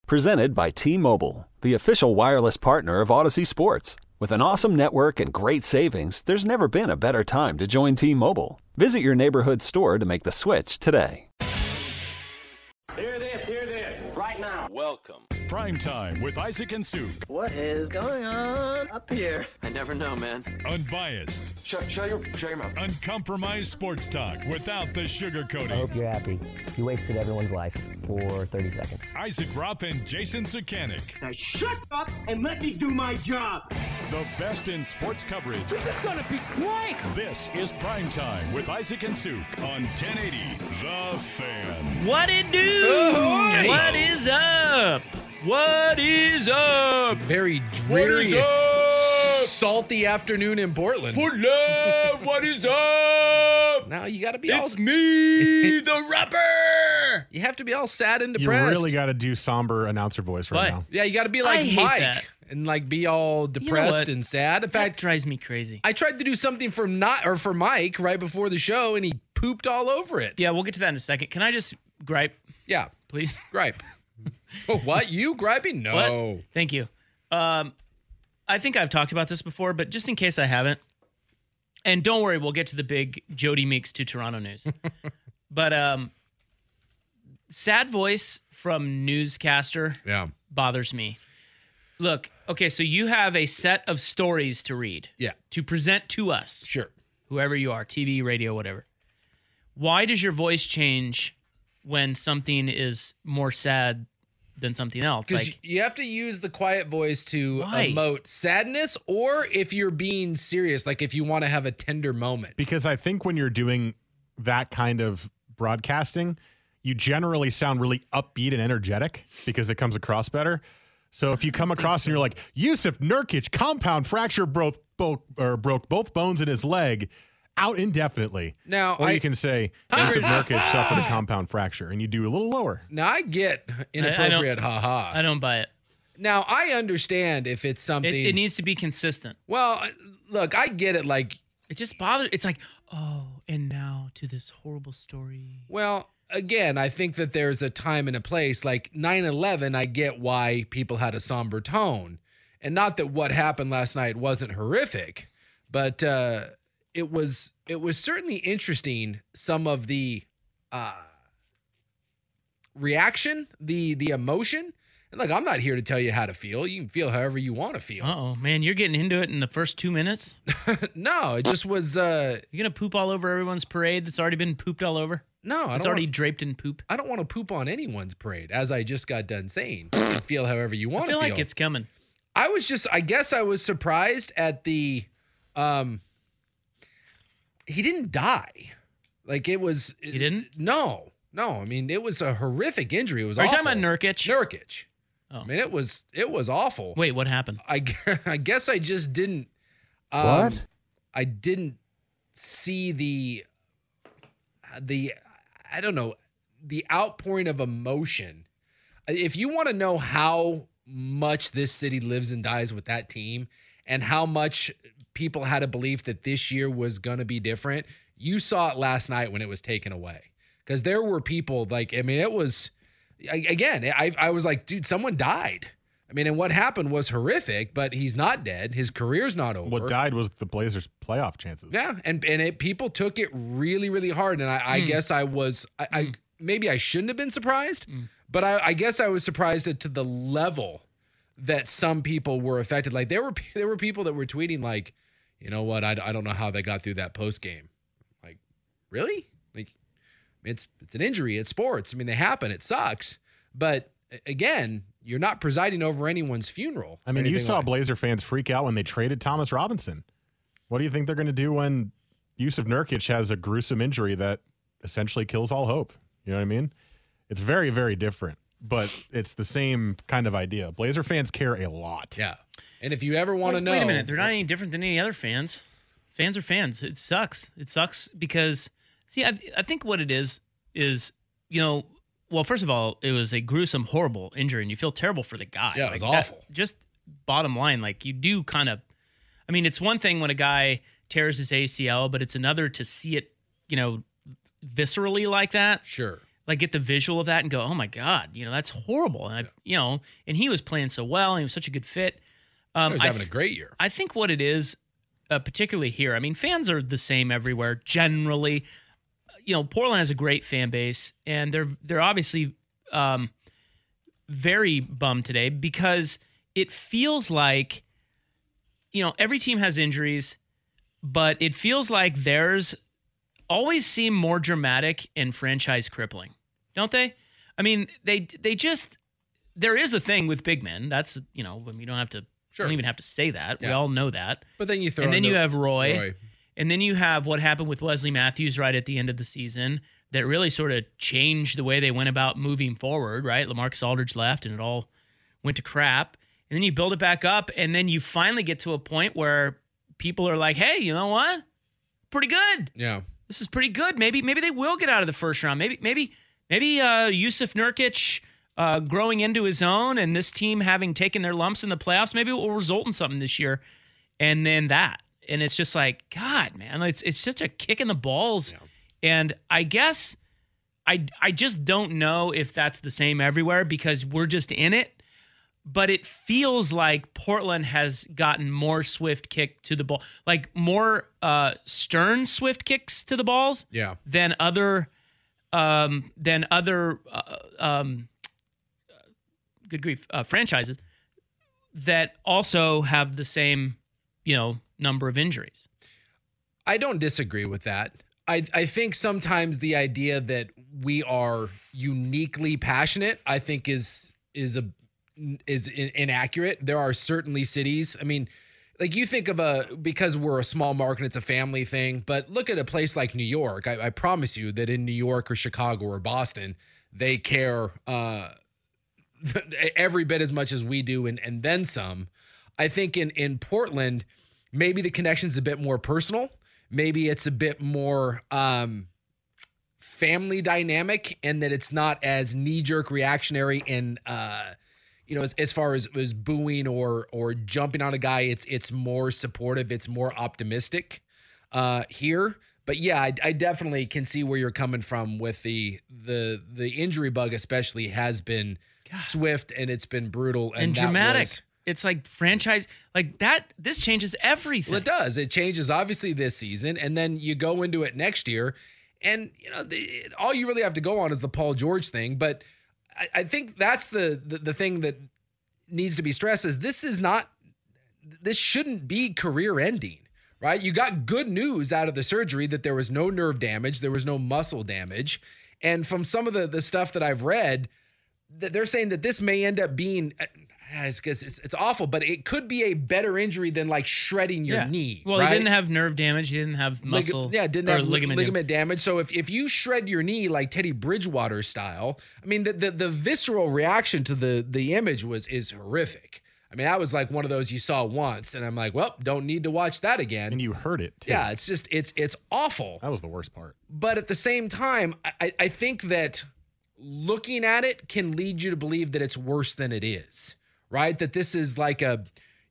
Presented by T-Mobile, the official wireless partner of Odyssey Sports. With an awesome network and great savings, there's never been a better time to join T-Mobile. Visit your neighborhood store to make the switch today. Hear this, right now. Welcome. Prime Time with Isaac and Suk. What is going on up here? I never know, man. Unbiased. Shut your mouth. Uncompromised sports talk without the I sugarcoating. hope you're happy. You wasted everyone's life for 30 seconds. Isaac Rupp and Jason Sukanik. Now shut up and let me do my job. The best in sports coverage. This is gonna be great. This is Prime Time with Isaac and Suk on 1080 The Fan. What it do? Ahoy! What is up? What is up? Very dreary, salty afternoon in Portland. What is up? Now you got to be all. It's me, the rapper. You have to be all sad and You depressed. really got to do somber announcer voice right What? now. Yeah, you got to be like I hate Mike that. and like be all depressed what? and sad. In That fact, drives me crazy. I tried to do something for Mike right before the show, and he pooped all over it. Yeah, we'll get to that in a second. Can I just gripe, Yeah, please? gripe. Oh, what? You griping? No. What? Thank you. I think I've talked about this before, but just in case I haven't, and don't worry, we'll get to the big Jody Meeks to Toronto news. But sad voice from newscaster Yeah. bothers me. Look, okay, so you have a set of stories to read, Yeah. to present to us, Sure. whoever you are, TV, radio, whatever. Why does your voice change when something is more sad than something else? Because Like, you have to use the quiet voice to Why? emote sadness, or if you're being serious, like if you want to have a tender moment. Because I think when you're doing that kind of broadcasting, you generally sound really upbeat and energetic because it comes across better. So if you come across and you're like, Yusuf Nurkic compound fracture broke both bones in his leg, out indefinitely. Now, or you can say Yusuf Nurkic suffered a compound fracture, and you do a little lower. Now I get inappropriate haha. I don't buy it. Now I understand if it's something. It needs to be consistent. Well, look, I get it. Like, It just bothers. It's like, oh, and now to this horrible story. well, again, I think that there's a time and a place. Like 9/11, I get why people had a somber tone, and not that what happened last night wasn't horrific, but it was certainly interesting. Some of the reaction, the emotion. And look, I'm not here to tell you how to feel. You can feel however you want to feel. Uh-oh, man, you're getting into it in the first 2 minutes? No, it just was. You're going to poop all over everyone's parade that's already been pooped all over? No, It's already draped in poop? I don't want to poop on anyone's parade, as I just got done saying. You can feel however you want I to feel feel. like it's coming. I guess I was surprised at the, he didn't die. Like it was. He didn't? No. I mean, it was a horrific injury. It was Are you awful. talking about Nurkic? Nurkic. Oh. I mean, it was awful. Wait, what happened? I guess I just didn't. What? I didn't see the I don't know, the outpouring of emotion. If you want to know how much this city lives and dies with that team, and how much people had a belief that this year was going to be different, you saw it last night when it was taken away. Because there were people like, I mean, it was, again, I was like, dude, someone died. I mean, and what happened was horrific, but he's not dead. His career's not over. What died was the Blazers' playoff chances. Yeah, and people took it really, really hard. And I guess I was, maybe I shouldn't have been surprised, but I guess I was surprised to the level that some people were affected. Like there were people that were tweeting like, you know what, I don't know how they got through that post game. Like, really? Like, it's an injury. It's sports. I mean, they happen. It sucks. But again, you're not presiding over anyone's funeral. I mean, you saw Blazer fans freak out when they traded Thomas Robinson. What do you think they're going to do when Yusuf Nurkic has a gruesome injury that essentially kills all hope? You know what I mean? It's very, very different, but it's the same kind of idea. Blazer fans care a lot. Yeah. And if you ever want to know. Wait a minute. They're not any different than any other fans. Fans are fans. It sucks. It sucks because, see, I think what it is, you know, well, first of all, it was a gruesome, horrible injury, and you feel terrible for the guy. Yeah, it was Like, awful. Just bottom line, like you do kind of, I mean, it's one thing when a guy tears his ACL, but it's another to see it, you know, viscerally like that. Sure. like get the visual of that and go, oh my God, that's horrible. And and he was playing so well, and he was such a good fit. He was having a great year. I think what it is, particularly here, I mean, fans are the same everywhere generally. Portland has a great fan base, and they're obviously very bummed today because it feels like, every team has injuries, but it feels like theirs always seem more dramatic and franchise crippling, don't they? I mean, they just, there is a thing with big men. That's, we don't have to, don't even have to say that. Yeah. We all know that. But then you throw and then you have Roy. And then you have what happened with Wesley Matthews right at the end of the season that really sort of changed the way they went about moving forward, right? LaMarcus Aldridge left and it all went to crap. And then you build it back up, and then you finally get to a point where people are like, hey, you know what? Pretty good. Yeah. This is pretty good. Maybe they will get out of the first round. Maybe Yusuf Nurkic growing into his own, and this team having taken their lumps in the playoffs, maybe it will result in something this year. And then that. And it's just like, God, man, it's such a kick in the balls. Yeah. And I guess I just don't know if that's the same everywhere because we're just in it. But it feels like Portland has gotten more swift kick to the ball, like more stern swift kicks to the balls than other good grief franchises that also have the same, number of injuries. I don't disagree with that. I think sometimes the idea that we are uniquely passionate, I think is inaccurate. There are certainly cities. I mean, like you think of because we're a small market, it's a family thing, but look at a place like New York. I promise you that in New York or Chicago or Boston, they care every bit as much as we do and then some. I think in Portland, maybe the connection's a bit more personal. Maybe it's a bit more family dynamic, and that it's not as knee-jerk reactionary and as far as booing or jumping on a guy, it's more supportive, it's more optimistic here. But yeah, I definitely can see where you're coming from with the injury bug, especially has been swift and it's been brutal and dramatic. It's like franchise like that. This changes everything. Well, it does. It changes obviously this season, and then you go into it next year, and all you really have to go on is the Paul George thing. But I think that's the thing that needs to be stressed is this shouldn't be career ending, right? You got good news out of the surgery that there was no nerve damage, there was no muscle damage. And from some of the stuff that I've read, that they're saying that this may end up being, it's awful, but it could be a better injury than like shredding your knee. Well, right? He didn't have nerve damage. He didn't have muscle. Didn't have ligament damage. So if you shred your knee like Teddy Bridgewater style, I mean, the visceral reaction to the image is horrific. I mean, that was like one of those you saw once, and I'm like, well, don't need to watch that again. And you heard it too. Yeah, it's just it's awful. That was the worst part. But at the same time, I think that looking at it can lead you to believe that it's worse than it is. Right? That this is like a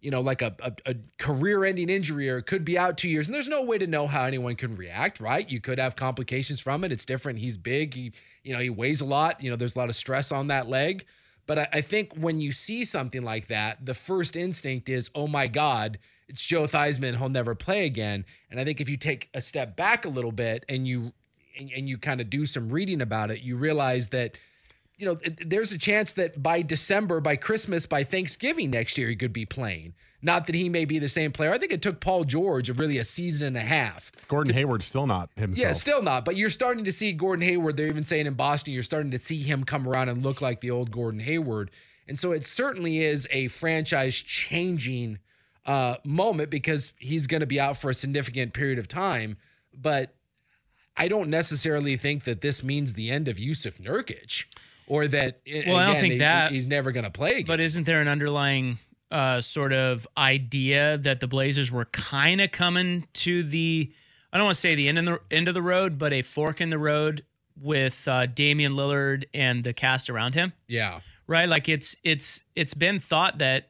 career-ending injury, or it could be out 2 years. And there's no way to know how anyone can react, right? You could have complications from it. It's different. He's big. He weighs a lot. There's a lot of stress on that leg. But I think when you see something like that, the first instinct is, oh my God, it's Joe Theismann. He'll never play again. And I think if you take a step back a little bit and you kind of do some reading about it, you realize that there's a chance that by December, by Christmas, by Thanksgiving next year, he could be playing. Not that he may be the same player. I think it took Paul George really a season and a half. Gordon Hayward's still not himself. Yeah, still not. But you're starting to see Gordon Hayward. They're even saying in Boston, you're starting to see him come around and look like the old Gordon Hayward. And so it certainly is a franchise-changing moment because he's going to be out for a significant period of time. But I don't necessarily think that this means the end of Yusuf Nurkic. Or that, I don't think that he's never going to play again. But isn't there an underlying sort of idea that the Blazers were kind of coming to I don't want to say the end of the road, but a fork in the road with Damian Lillard and the cast around him? Yeah. Right? Like it's been thought that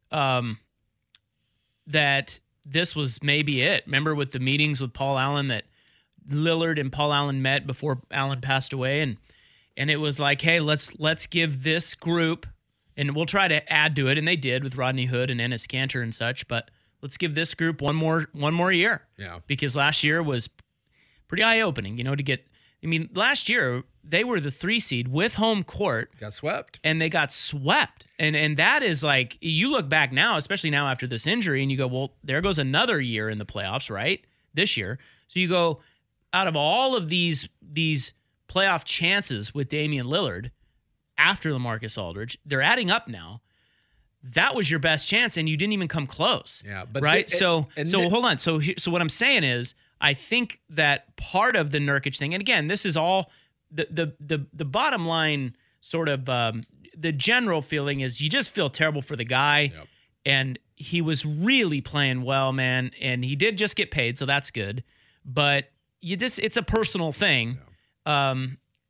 that this was maybe it. Remember with the meetings with Paul Allen that Lillard and Paul Allen met before Allen passed away, and And it was like, hey, let's give this group, and we'll try to add to it, and they did with Rodney Hood and Enes Kanter and such, but let's give this group one more year. Yeah. Because last year was pretty eye-opening, to get – I mean, last year they were the 3 seed with home court. Got swept. And they got swept. And that is like – you look back now, especially now after this injury, and you go, well, there goes another year in the playoffs, right, this year. So you go, out of all of these playoff chances with Damian Lillard after LaMarcus Aldridge, they're adding up now. That was your best chance, and you didn't even come close. Yeah, but right. So hold on. So what I'm saying is, I think that part of the Nurkic thing, and again, this is all the bottom line. Sort of the general feeling is you just feel terrible for the guy, and he was really playing well, man, and he did just get paid, so that's good. But it's a personal thing. Yeah.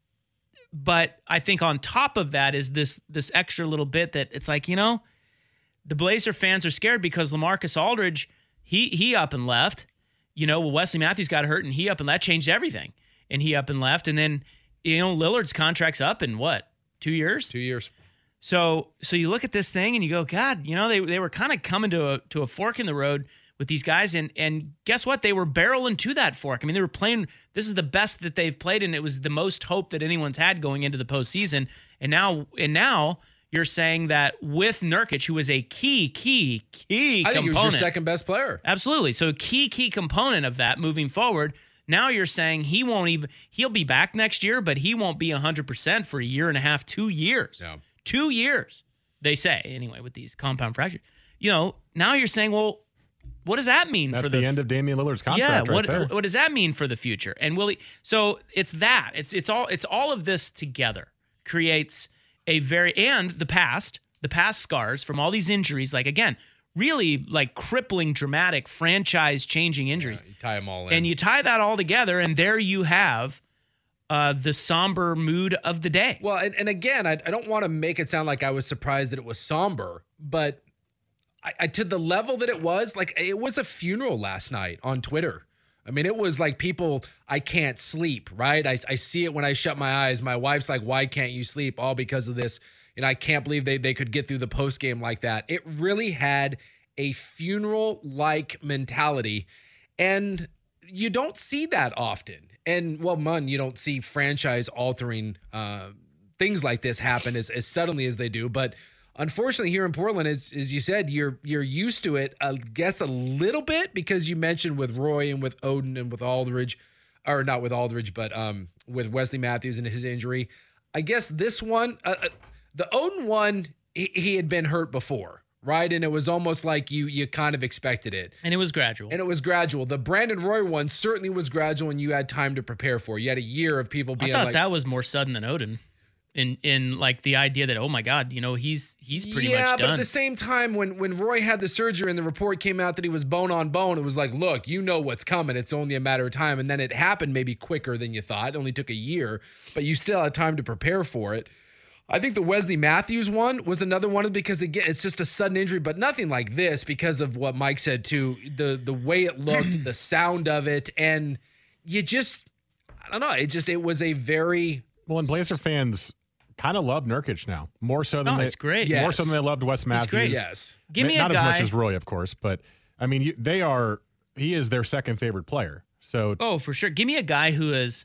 But I think on top of that is this extra little bit that it's like, the Blazer fans are scared because LaMarcus Aldridge, he up and left. Wesley Matthews got hurt and he up and that changed everything. And he up and left. And then, Lillard's contract's up in what, 2 years? 2 years. So you look at this thing and you go, God, they were kind of coming to a fork in the road with these guys. And guess what? They were barreling to that fork. I mean, they were playing, this is the best that they've played, and it was the most hope that anyone's had going into the postseason. And now you're saying that with Nurkic, who is a key component. I think he was your second best player. Absolutely. So key component of that moving forward. Now you're saying he'll be back next year, but he won't be 100% for a year and a half, 2 years. Yeah. 2 years, they say, anyway, with these compound fractures. Now you're saying, well, what does that mean That's for the end of Damian Lillard's contract right there? What does that mean for the future? And will he? So it's that. It's all of this together creates the past scars from all these injuries. Like, again, really like crippling, dramatic, franchise-changing injuries. Yeah, you tie them all in, and you tie that all together, and there you have the somber mood of the day. Well, and again, I don't want to make it sound like I was surprised that it was somber, but I to the level that it was a funeral last night on Twitter. I mean, it was like people, I can't sleep, right? I see it when I shut my eyes. My wife's like, why can't you sleep? All because of this. I can't believe they could get through the post game like that. It really had a funeral-like mentality, and you don't see that often. And, well, you don't see franchise-altering things like this happen as suddenly as they do. But unfortunately, here in Portland, as you said, you're used to it, I guess, a little bit, because you mentioned with Roy and with Oden and with Aldridge, or not with Aldridge, but with Wesley Matthews and his injury. I guess this one, the Oden one, he had been hurt before, right? And it was almost like you kind of expected it. And it was gradual. The Brandon Roy one certainly was gradual, and you had time to prepare for it. You had a year of people being I thought that was more sudden than Oden. In like the idea that, oh my God, he's pretty much done. Yeah, but at the same time, when Roy had the surgery and the report came out that he was bone on bone, it was like, look, what's coming. It's only a matter of time. And then it happened maybe quicker than you thought. It only took a year, but you still had time to prepare for it. I think the Wesley Matthews one was another one because, again, it's just a sudden injury, but nothing like this because of what Mike said too, the way it looked, the sound of it, and you just, I don't know, it was a very... Well, and Blazer fans kind of love Nurkic now, more so than it's great. More Yes. so than they loved Wes Matthews. It's great. Yes. Give me not a guy. as much as Roy, of course, but I mean, he is their second favorite player. So Oh, for sure. Give me a guy who is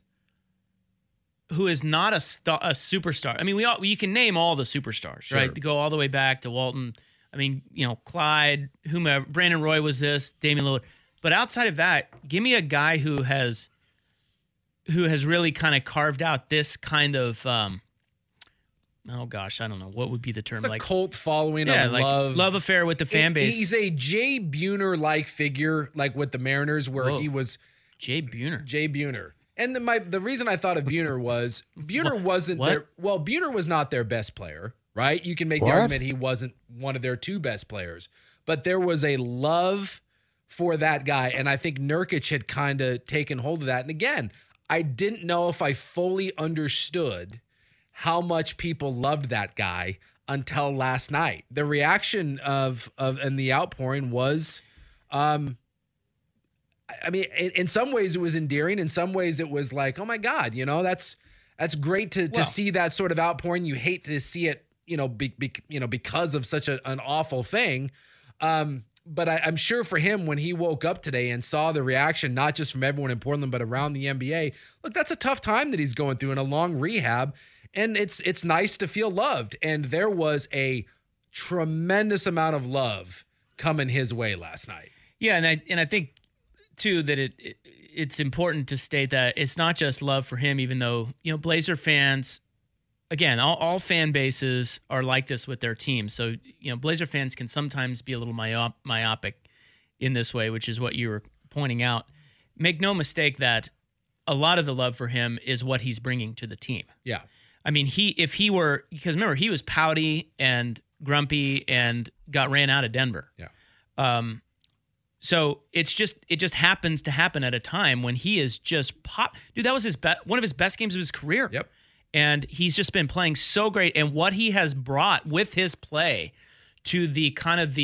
not a superstar. I mean, you can name all the superstars, Sure. right? Go all the way back to Walton. I mean, Clyde, whomever. Brandon Roy was this, Damian Lillard. But outside of that, give me a guy who has really kind of carved out this kind of oh gosh, I don't know what would be the term. It's a cult following, a love affair with the fan base. He's a Jay Buhner-like figure, like with the Mariners, where he was Jay Buhner. Jay Buhner. And the reason I thought of Buhner was Buhner wasn't What? Buhner was not their best player, right? You can make the argument he wasn't one of their two best players, but there was a love for that guy, and I think Nurkic had kind of taken hold of that. And again, I didn't know if I fully understood how much people loved that guy until last night. The reaction of and the outpouring was, I mean, in some ways it was endearing. In some ways it was like, oh my God, that's That's great to see that sort of outpouring. You hate to see it, because of such an awful thing. But I'm sure for him, when he woke up today and saw the reaction, not just from everyone in Portland, but around the NBA, look, that's a tough time that he's going through in a long rehab. And it's nice to feel loved. And there was a tremendous amount of love coming his way last night. Yeah, and I think too that it's important to state that it's not just love for him, even though Blazer fans, again, all fan bases are like this with their team. So Blazer fans can sometimes be a little myopic in this way, which is what you were pointing out. Make no mistake that a lot of the love for him is what he's bringing to the team. Yeah. I mean, because remember, he was pouty and grumpy and got ran out of Denver. Yeah. So it just happens to happen at a time when he is just pop. Dude, that was one of his best games of his career. Yep. And he's just been playing so great. And what he has brought with his play to the kind of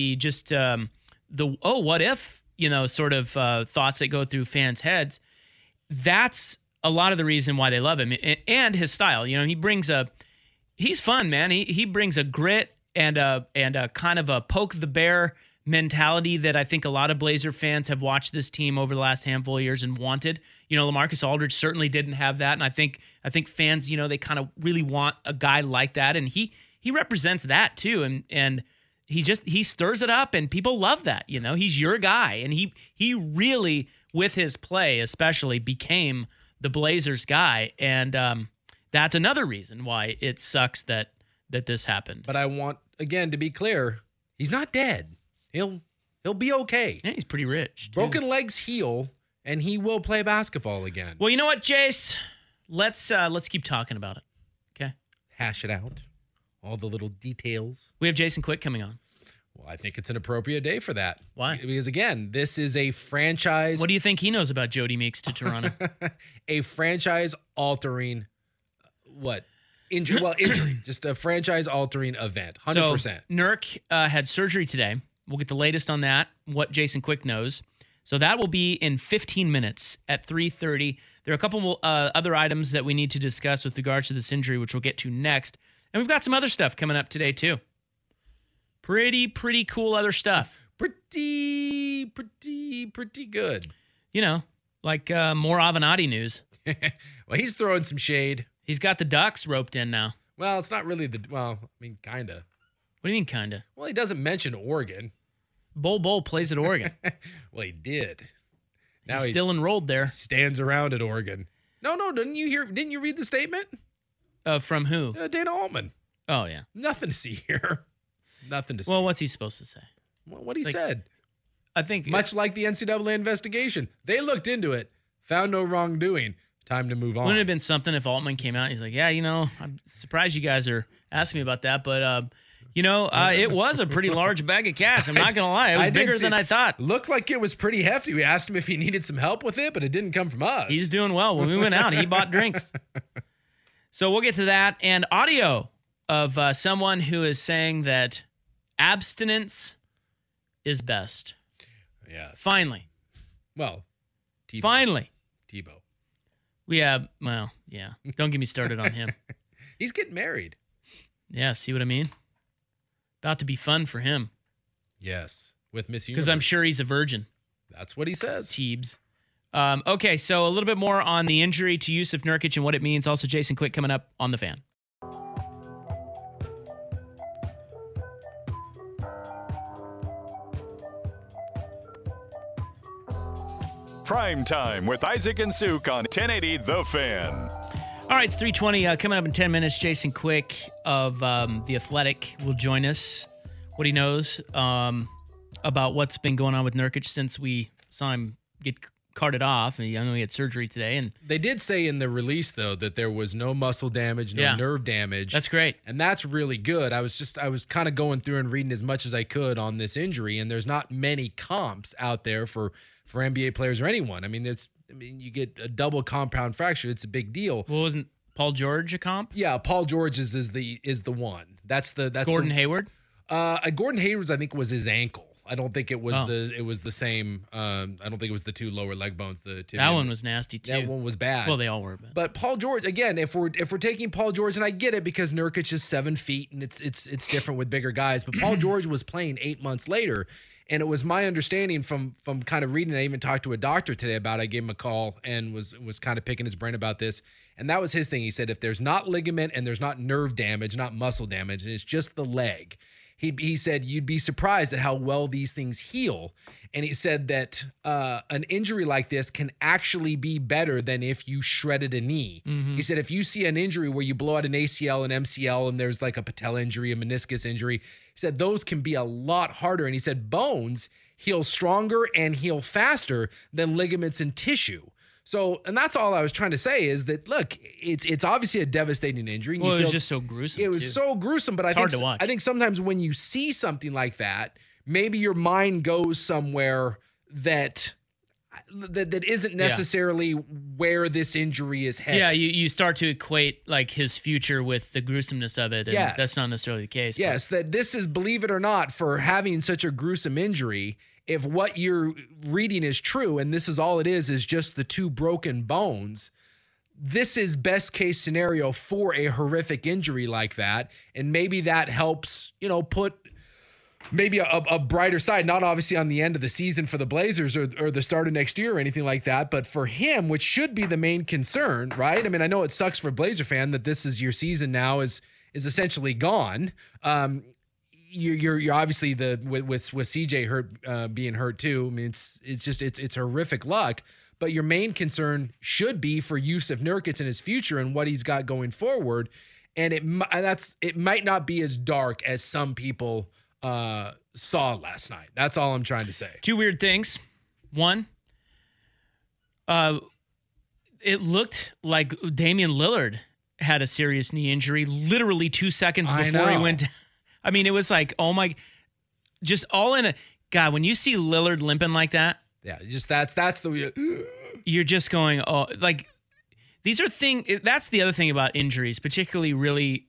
what if, sort of thoughts that go through fans' heads, that's a lot of the reason why they love him. And his style. He's fun, man. He brings a grit and a kind of a poke the bear mentality that I think a lot of Blazer fans have watched this team over the last handful of years and wanted. LaMarcus Aldridge certainly didn't have that, and I think fans, they kind of really want a guy like that, and he represents that too, and he stirs it up, and people love that. He's your guy, and he really, with his play especially, became the Blazers guy, and that's another reason why it sucks that this happened. But I want, again, to be clear, he's not dead. He'll be okay. Yeah, he's pretty rich. Too. Broken legs heal, and he will play basketball again. Well, you know what, Jace? Let's keep talking about it. Okay. Hash it out. All the little details. We have Jason Quick coming on. Well, I think it's an appropriate day for that. Why? Because again, this is a franchise. What do you think he knows about Jody Meeks to Toronto? A franchise-altering injury. Just a franchise-altering event. 100%. So, Nurk had surgery today. We'll get the latest on that, what Jason Quick knows. So that will be in 15 minutes at 3:30. There are a couple other items that we need to discuss with regards to this injury, which we'll get to next. And we've got some other stuff coming up today, too. Pretty cool other stuff. Pretty good. Like more Avenatti news. Well, he's throwing some shade. He's got the Ducks roped in now. Well, it's not really kind of. What do you mean, kind of? Well, he doesn't mention Oregon. Bol plays at Oregon. Well, he did. Now he's still enrolled there. Stands around at Oregon. No, didn't you read the statement? From who? Dana Altman. Oh, yeah. Nothing to see here. Nothing to see. Well, what's he supposed to say? Well, what he said. I think much like the NCAA investigation. They looked into it, found no wrongdoing. Time to move on. Wouldn't it have been something if Altman came out and he's like, yeah, I'm surprised you guys are asking me about that, but it was a pretty large bag of cash. I'm not going to lie. It was bigger than I thought. Looked like it was pretty hefty. We asked him if he needed some help with it, but it didn't come from us. He's doing well. When we went out, he bought drinks. So we'll get to that. And audio of someone who is saying that abstinence is best. Yes. Finally. Well, Tebow. Finally. Tebow. We have, yeah. Don't get me started on him. He's getting married. Yeah, see what I mean? About to be fun for him. Yes, with Miss Universe. Because I'm sure he's a virgin. That's what he says. Teebs. Okay, so a little bit more on the injury to Jusuf Nurkic and what it means. Also, Jason Quick coming up on The Fan. Prime Time with Isaac and Suk on 1080 The Fan. All right, it's 3:20. Coming up in 10 minutes, Jason Quick of The Athletic will join us. What he knows about what's been going on with Nurkic since we saw him get carted off. And I know he had surgery today. And they did say in the release, though, that there was no muscle damage, no nerve damage. That's great. And that's really good. I was kind of going through and reading as much as I could on this injury, and there's not many comps out there for NBA players or anyone. I mean, you get a double compound fracture. It's a big deal. Well, wasn't Paul George a comp? Yeah, Paul George is the one. That's Gordon Hayward. Gordon Hayward's, I think, was his ankle. I don't think it was the same. I don't think it was the 2 lower leg bones. The tibia. That one was nasty too. That one was bad. Well, they all were. But Paul George, again, if we're taking Paul George, and I get it because Nurkic is 7 feet and it's different with bigger guys, but Paul George was playing 8 months later. And it was my understanding from kind of reading, I even talked to a doctor today about it. I gave him a call and was kind of picking his brain about this. And that was his thing. He said, if there's not ligament and there's not nerve damage, not muscle damage, and it's just the leg, he said, you'd be surprised at how well these things heal. And he said that an injury like this can actually be better than if you shredded a knee. Mm-hmm. He said, if you see an injury where you blow out an ACL, an MCL, and there's like a patella injury, a meniscus injury, he said those can be a lot harder. And he said bones heal stronger and heal faster than ligaments and tissue. So, and that's all I was trying to say is that, look, it's obviously a devastating injury. Well, it was just so gruesome. It was so gruesome, but hard to watch. I think sometimes when you see something like that, maybe your mind goes somewhere that isn't necessarily where this injury is headed. Yeah, you start to equate like his future with the gruesomeness of it, and that's not necessarily the case. Yes, that this is, believe it or not, for having such a gruesome injury, if what you're reading is true, and this is all it is just the 2 broken bones, this is best case scenario for a horrific injury like that. And maybe that helps, put maybe a brighter side, not obviously on the end of the season for the Blazers or the start of next year or anything like that, but for him, which should be the main concern, right? I mean, I know it sucks for a Blazer fan that this is your season now is essentially gone. You're obviously with CJ being hurt too. I mean, it's horrific luck, but your main concern should be for Jusuf Nurkic and his future and what he's got going forward. And it might not be as dark as some people saw last night. That's all I'm trying to say. 2 weird things. One, it looked like Damian Lillard had a serious knee injury literally 2 seconds before he went down. I mean, it was like, oh my, just all in a, God, when you see Lillard limping like that. Yeah, just that's the, you're just going, oh, like these are that's the other thing about injuries, particularly really,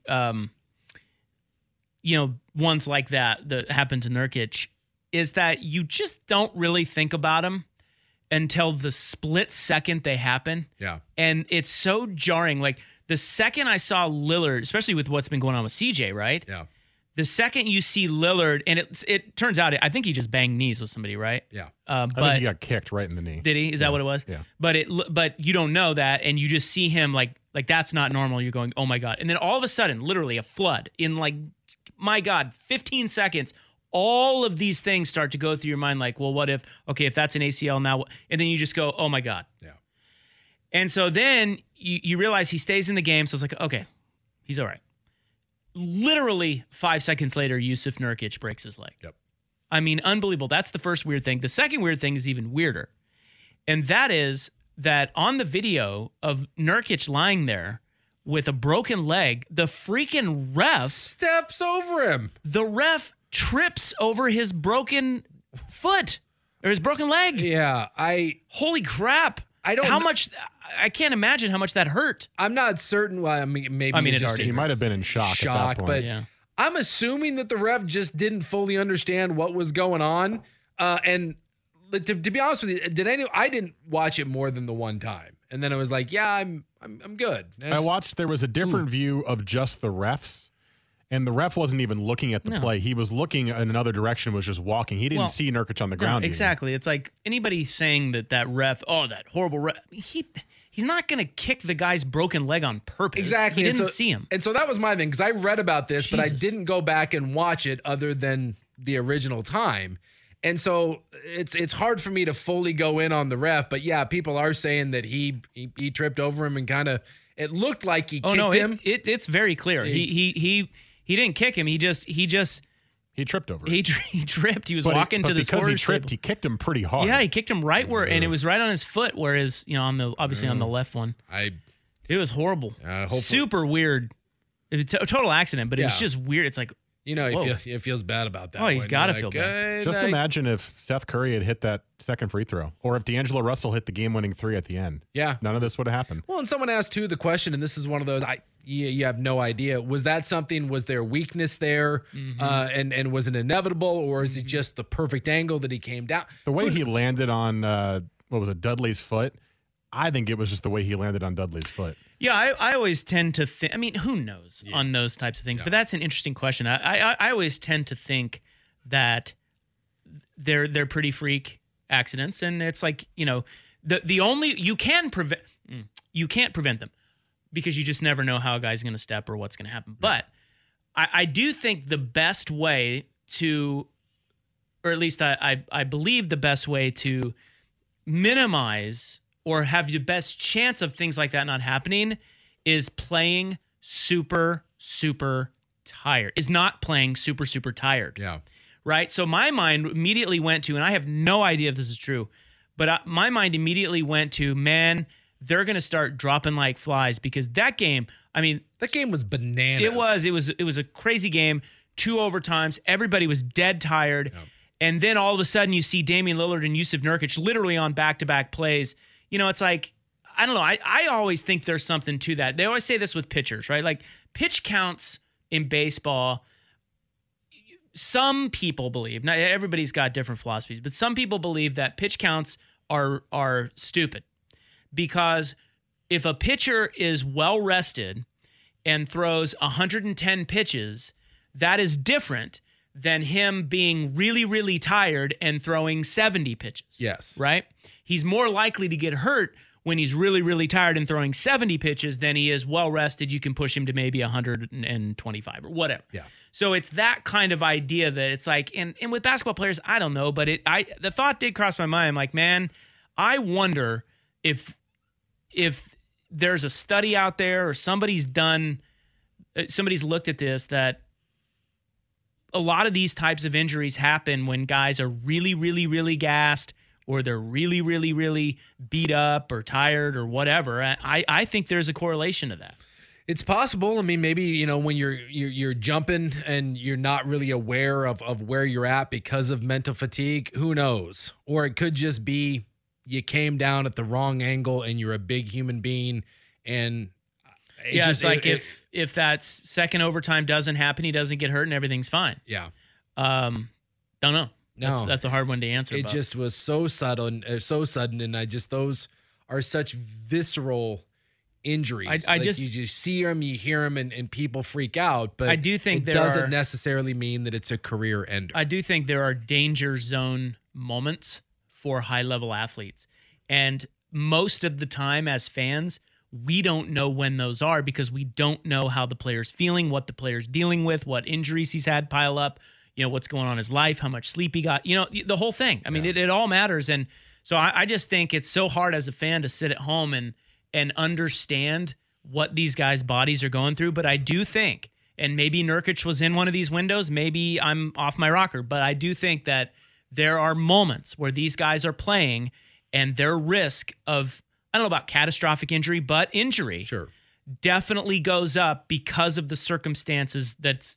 ones like that happened to Nurkic, is that you just don't really think about them until the split second they happen. Yeah. And it's so jarring. Like the second I saw Lillard, especially with what's been going on with CJ, right? Yeah. The second you see Lillard, and it turns out, I think he just banged knees with somebody, right? Yeah. But I think he got kicked right in the knee. Did he? Is that what it was? Yeah. But you don't know that, and you just see him like that's not normal. You're going, oh my God. And then all of a sudden, literally a flood in like, my God, 15 seconds, all of these things start to go through your mind like, well, what if that's an ACL now? And then you just go, oh my God. Yeah. And so then you realize he stays in the game. So it's like, okay, he's all right. Literally 5 seconds later, Jusuf Nurkic breaks his leg. Yep. I mean, unbelievable. That's the first weird thing. The second weird thing is even weirder. And that is that on the video of Nurkic lying there with a broken leg, the freaking ref steps over him. The ref trips over his broken foot or his broken leg. Yeah. Holy crap. I can't imagine how much that hurt. I'm not certain. Well, I mean, maybe he might have been in shock at that point. But yeah. I'm assuming that the ref just didn't fully understand what was going on. And to be honest with you, I didn't watch it more than the one time. And then I was like, yeah, I'm good. I watched. There was a different view of just the refs. And the ref wasn't even looking at the play. He was looking in another direction, was just walking. He didn't see Nurkic on the ground. Exactly. It's like anybody saying that ref, that horrible ref, he's not going to kick the guy's broken leg on purpose. Exactly. He didn't see him. And so that was my thing, because I read about this, but I didn't go back and watch it other than the original time. And so it's hard for me to fully go in on the ref. But yeah, people are saying that he tripped over him and kind of, it looked like he kicked him. It's very clear. He didn't kick him. He tripped over. He tripped. He was walking to the because he tripped. He kicked him pretty hard. Yeah, he kicked him right where, and it was right on his foot. Whereas on the left one, it was horrible. Super weird. It's a total accident, but it was just weird. It's like, You know, he feels bad about that. Oh, he's one. got to You're feel bad. Just imagine if Seth Curry had hit that second free throw, or if D'Angelo Russell hit the game-winning 3 at the end. Yeah. None of this would have happened. Well, and someone asked, too, the question, and this is one of those, you have no idea. Was that something, was there weakness there, and was it inevitable, or is it just the perfect angle that he came down? The way he landed on, Dudley's foot, I think it was just the way he landed on Dudley's foot. Yeah, I always tend to think, I mean, who knows on those types of things, but that's an interesting question. I always tend to think that they're pretty freak accidents, and it's like, you know, the only, you can't prevent them because you just never know how a guy's going to step or what's going to happen. But I do think the best way to, or at least I believe the best way to minimize or have the best chance of things like that not happening is playing super, super tired. Is not playing super, super tired. Yeah. Right? So my mind immediately went to, and I have no idea if this is true, but my mind immediately went to, man, they're going to start dropping like flies because that game, I mean. That game was bananas. It was a crazy game, 2 overtimes. Everybody was dead tired. Yep. And then all of a sudden you see Damian Lillard and Yusuf Nurkic literally on back-to-back plays. You know, it's like, I don't know. I always think there's something to that. They always say this with pitchers, right? Like pitch counts in baseball, some people believe, not everybody's got different philosophies, but some people believe that pitch counts are stupid because if a pitcher is well rested and throws 110 pitches, that is different than him being really, really tired and throwing 70 pitches. Yes. Right? He's more likely to get hurt when he's really, really tired and throwing 70 pitches than he is well rested. You can push him to maybe 125 or whatever. Yeah. So it's that kind of idea that it's like, and with basketball players, I don't know, but the thought did cross my mind. I'm like, man, I wonder if there's a study out there or somebody's looked at this, that a lot of these types of injuries happen when guys are really, really, really gassed, or they're really, really, really beat up or tired or whatever. I think there's a correlation to that. It's possible. I mean, maybe, you know, when you're jumping and you're not really aware of where you're at because of mental fatigue, who knows? Or it could just be you came down at the wrong angle and you're a big human being, and it's like if that second overtime doesn't happen, he doesn't get hurt and everything's fine. Yeah. Don't know. No, that's a hard one to answer. It just was so sudden, and those are such visceral injuries. You just see them, you hear them, and people freak out. But I do think it doesn't necessarily mean that it's a career ender. I do think there are danger zone moments for high level athletes, and most of the time, as fans, we don't know when those are because we don't know how the player's feeling, what the player's dealing with, what injuries he's had pile up. You know, what's going on in his life, how much sleep he got, you know, the whole thing. I mean, it all matters. And so I just think it's so hard as a fan to sit at home and understand what these guys' bodies are going through. But I do think, and maybe Nurkic was in one of these windows, maybe I'm off my rocker, but I do think that there are moments where these guys are playing and their risk of, I don't know about catastrophic injury, but injury definitely goes up because of the circumstances that's,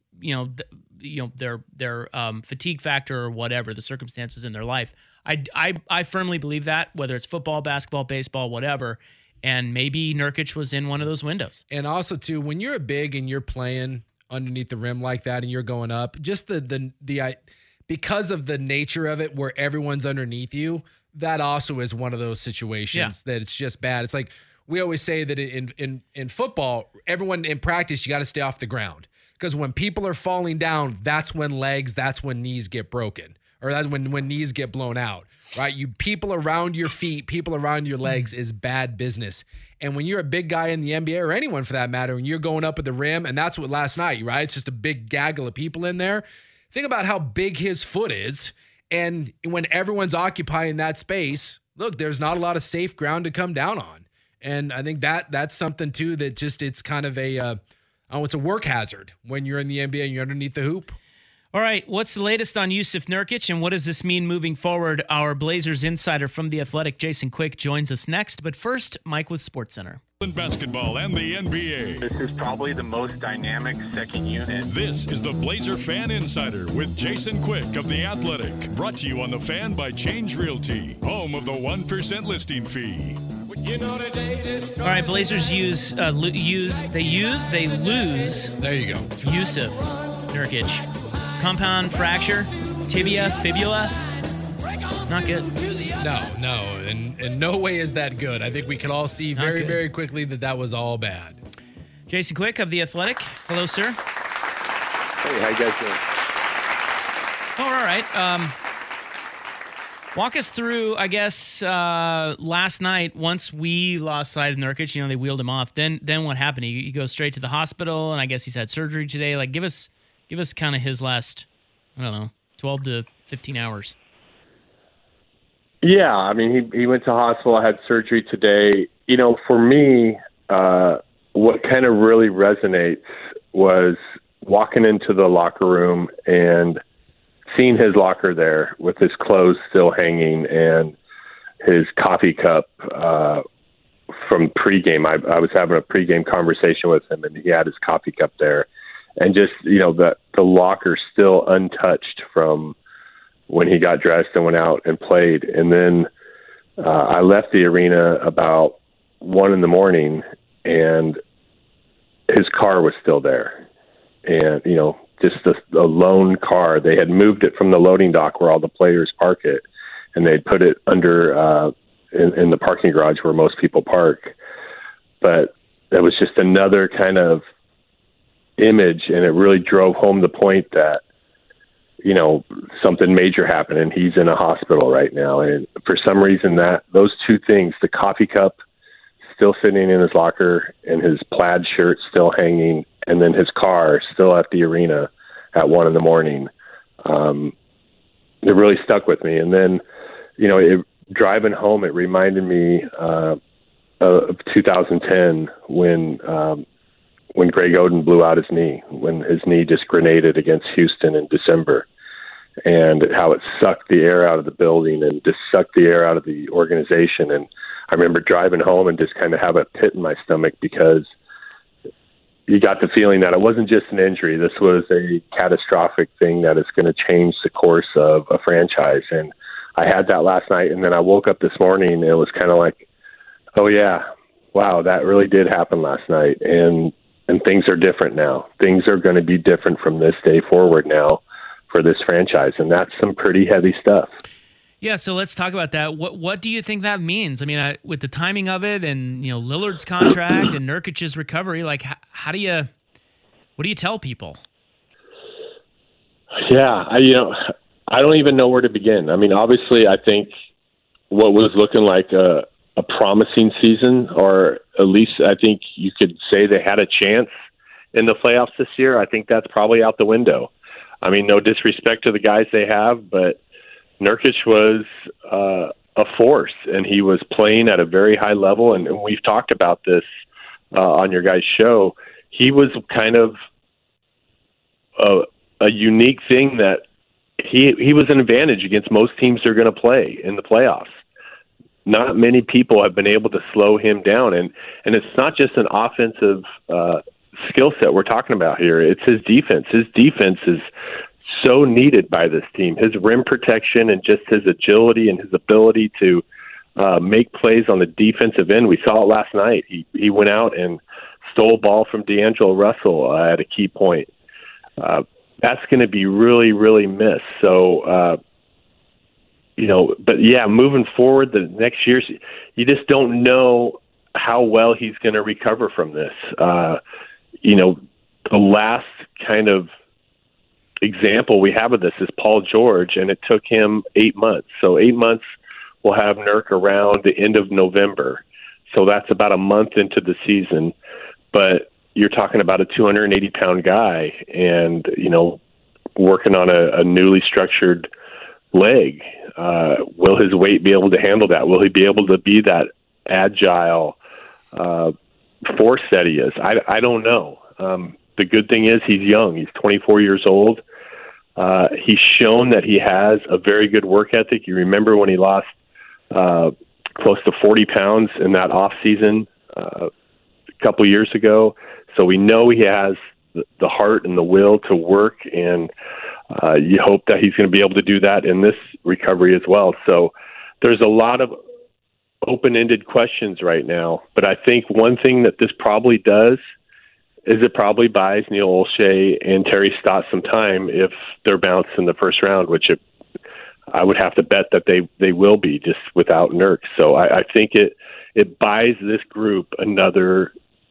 their fatigue factor or whatever, the circumstances in their life. I firmly believe that, whether it's football, basketball, baseball, whatever. And maybe Nurkic was in one of those windows. And also, too, when you're big and you're playing underneath the rim like that and you're going up, just because of the nature of it where everyone's underneath you, that also is one of those situations that it's just bad. It's like we always say that in football, everyone in practice, you got to stay off the ground. Because when people are falling down, that's when knees get broken, or that's when knees get blown out, right? People around your feet, people around your legs is bad business. And when you're a big guy in the NBA, or anyone for that matter, and you're going up at the rim, and that's what last night, right? It's just a big gaggle of people in there. Think about how big his foot is. And when everyone's occupying that space, look, there's not a lot of safe ground to come down on. And I think that's something too, that just, it's kind of it's a work hazard when you're in the NBA and you're underneath the hoop. All right, what's the latest on Yusuf Nurkic, and what does this mean moving forward? Our Blazers insider from The Athletic, Jason Quick, joins us next. But first, Mike with SportsCenter. basketball and the NBA. This is probably the most dynamic second unit. This is the Blazer Fan Insider with Jason Quick of The Athletic. Brought to you on The Fan by Change Realty, home of the 1% listing fee. All right, Blazers they lose. There you go. Yusuf Nurkic. Compound fracture, tibia, fibula. Not good. No, and in no way is that good. I think we can all see very, very quickly that was all bad. Jason Quick of The Athletic. Hello, sir. Hey, how you guys doing? Oh, all right. Walk us through, I guess, last night, once we lost sight of Nurkic, they wheeled him off. Then what happened? He goes straight to the hospital, and I guess he's had surgery today. Like, give us kind of his last, 12 to 15 hours. Yeah, I mean, he went to hospital, had surgery today. For me, what kind of really resonates was walking into the locker room and seeing his locker there with his clothes still hanging and his coffee cup from pregame. I was having a pregame conversation with him, and he had his coffee cup there. And just, the locker still untouched from when he got dressed and went out and played. And then I left the arena about 1 a.m, and his car was still there. And, just a lone car. They had moved it from the loading dock where all the players park it, and they'd put it under in the parking garage where most people park. But that was just another kind of image, and it really drove home the point that, something major happened, and he's in a hospital right now. And for some reason, those two things, the coffee cup still sitting in his locker and his plaid shirt still hanging, and then his car still at the arena at 1 a.m, it really stuck with me. And then, driving home, it reminded me of 2010 when Greg Oden blew out his knee, when his knee just grenaded against Houston in December, and how it sucked the air out of the building and just sucked the air out of the organization. And I remember driving home and just kind of have a pit in my stomach, because you got the feeling that it wasn't just an injury. This was a catastrophic thing that is going to change the course of a franchise. And I had that last night, and then I woke up this morning and it was kind of like, oh yeah, wow, that really did happen last night. And things are different now. Things are going to be different from this day forward now for this franchise. And that's some pretty heavy stuff. Yeah, so let's talk about that. What do you think that means? I mean, with the timing of it, and Lillard's contract and Nurkic's recovery, like what do you tell people? Yeah, I don't even know where to begin. I mean, obviously, I think what was looking like a promising season, or at least I think you could say they had a chance in the playoffs this year, I think that's probably out the window. I mean, no disrespect to the guys they have, but Nurkic was a force, and he was playing at a very high level. And we've talked about this on your guys' show. He was kind of a unique thing that he was an advantage against most teams that are going to play in the playoffs. Not many people have been able to slow him down, and it's not just an offensive skill set we're talking about here. It's his defense. His defense is so needed by this team. His rim protection and just his agility and his ability to make plays on the defensive end. We saw it last night. He went out and stole a ball from D'Angelo Russell at a key point. That's going to be really, really missed. So, but yeah, moving forward the next year, you just don't know how well he's going to recover from this. The last kind of example we have of this is Paul George, and it took him 8 months. So 8 months we'll have Nurk around the end of November. So that's about a month into the season. But you're talking about a 280-pound guy and, working on a newly structured leg. Will his weight be able to handle that? Will he be able to be that agile force that he is? I don't know. The good thing is he's young. He's 24 years old. He's shown that he has a very good work ethic. You remember when he lost close to 40 pounds in that off season a couple years ago. So we know he has the heart and the will to work, and you hope that he's going to be able to do that in this recovery as well. So there's a lot of open-ended questions right now. But I think one thing that this probably does is it probably buys Neil Olshey and Terry Stott some time if they're bounced in the first round, which I would have to bet that they will be just without Nurk. So I think it buys this group another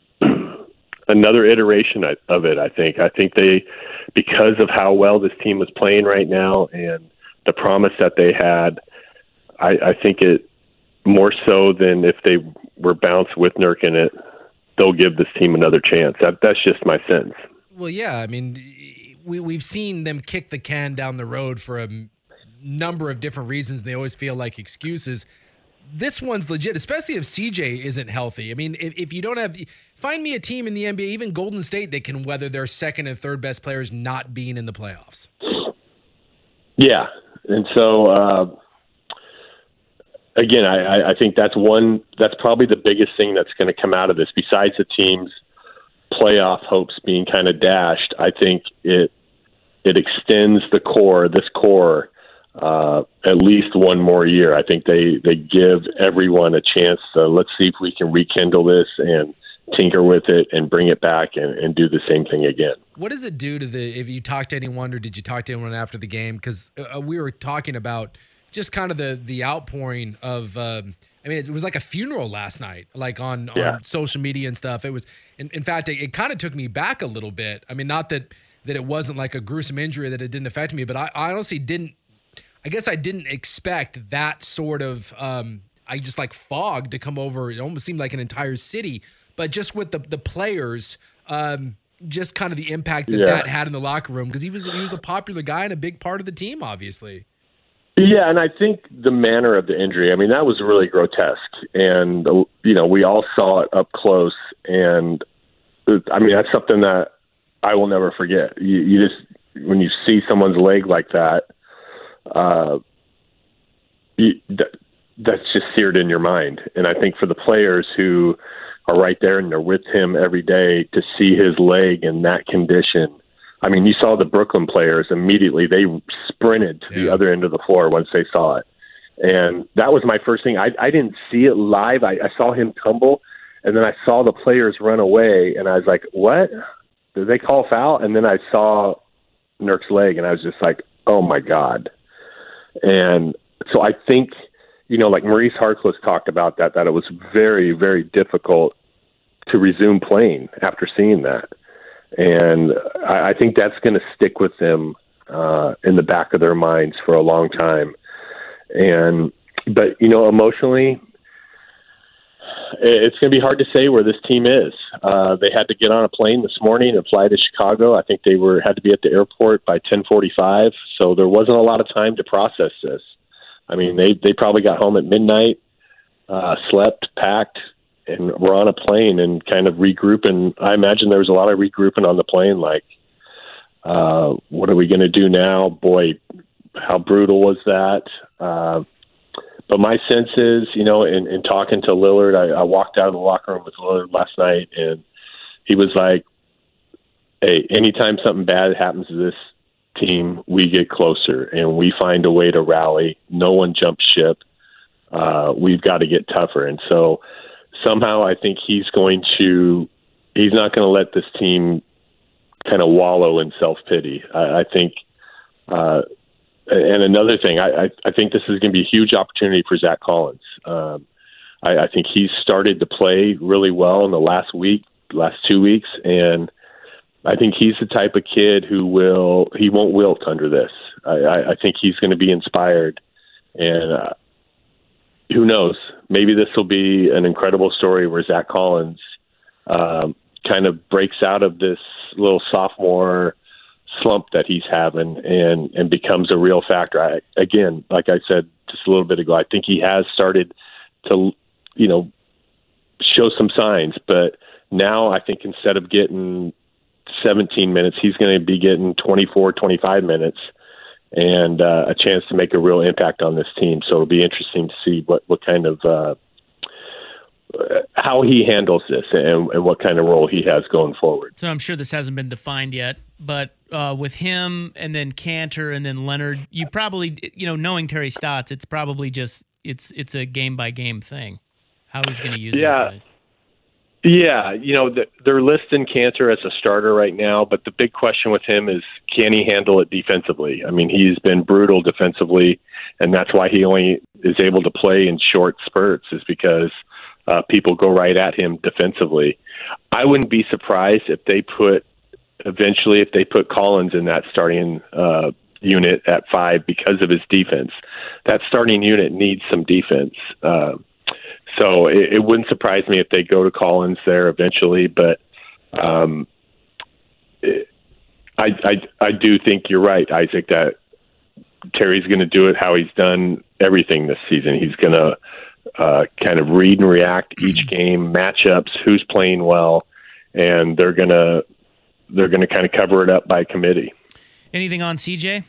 iteration of it. I think they, because of how well this team was playing right now and the promise that they had, I think it more so than if they were bounced with Nurk in it, they'll give this team another chance. That's just my sense. Well, yeah, I mean, we've seen them kick the can down the road for a number of different reasons. They always feel like excuses. This one's legit, especially if CJ isn't healthy. I mean, if you don't have – find me a team in the NBA, even Golden State, that can weather their second and third best players not being in the playoffs. Yeah, and so again, I think that's probably the biggest thing that's going to come out of this. Besides the team's playoff hopes being kind of dashed, I think it extends this core at least one more year. I think they give everyone a chance to, let's see if we can rekindle this and tinker with it and bring it back and do the same thing again. What does it do to if you talk to anyone, or did you talk to anyone after the game? Because we were talking about just kind of the outpouring of, I mean, it was like a funeral last night, like on social media and stuff. It was, in fact, it kind of took me back a little bit. I mean, not that it wasn't like a gruesome injury, that it didn't affect me, but I honestly I guess I didn't expect that sort of, I just like fog to come over. It almost seemed like an entire city, but just with the players, just kind of the impact that had in the locker room, because he was a popular guy and a big part of the team, obviously. Yeah, and I think the manner of the injury, I mean, that was really grotesque. And, we all saw it up close. And, I mean, that's something that I will never forget. You just, when you see someone's leg like that, that's just seared in your mind. And I think for the players who are right there and they're with him every day, to see his leg in that condition, I mean, you saw the Brooklyn players immediately, they sprinted to the other end of the floor once they saw it. And that was my first thing. I didn't see it live. I saw him tumble, and then I saw the players run away, and I was like, what? Did they call foul? And then I saw Nurk's leg, and I was just like, oh, my God. And so I think, like Maurice Harkless talked about that it was very, very difficult to resume playing after seeing that. And I think that's going to stick with them in the back of their minds for a long time. But emotionally, it's going to be hard to say where this team is. They had to get on a plane this morning and fly to Chicago. I think they had to be at the airport by 10:45, so there wasn't a lot of time to process this. I mean, they probably got home at midnight, slept, packed, and were on a plane and kind of regrouping. I imagine there was a lot of regrouping on the plane, like, what are we going to do now? Boy, how brutal was that? But my sense is, in talking to Lillard, I walked out of the locker room with Lillard last night, and he was like, hey, anytime something bad happens to this team, we get closer and we find a way to rally. No one jumps ship. We've got to get tougher. And so somehow I think he's not going to let this team kind of wallow in self-pity. I think, and another thing, I think this is going to be a huge opportunity for Zach Collins. I think he's started to play really well in the last 2 weeks, and I think he's the type of kid he won't wilt under this. I think he's going to be inspired, and who knows? Maybe this will be an incredible story where Zach Collins kind of breaks out of this little sophomore slump that he's having and becomes a real factor. Again, like I said just a little bit ago, I think he has started to, show some signs, but now I think instead of getting 17 minutes, he's going to be getting 24, 25 minutes and a chance to make a real impact on this team. So it'll be interesting to see what kind of how he handles this and what kind of role he has going forward. So I'm sure this hasn't been defined yet, but with him and then Cantor and then Leonard, you probably, knowing Terry Stotts, it's probably just it's a game by game thing. How he's going to use these guys. Yeah, they're listing Cantor as a starter right now, but the big question with him is, can he handle it defensively? I mean, he's been brutal defensively, and that's why he only is able to play in short spurts, is because people go right at him defensively. I wouldn't be surprised if they put Collins in that starting unit at 5 because of his defense. That starting unit needs some defense. So it wouldn't surprise me if they go to Collins there eventually, but I do think you're right, Isaac, that Terry's going to do it how he's done everything this season. He's going to kind of read and react each game, matchups, who's playing well, and they're going to kind of cover it up by committee. Anything on CJ?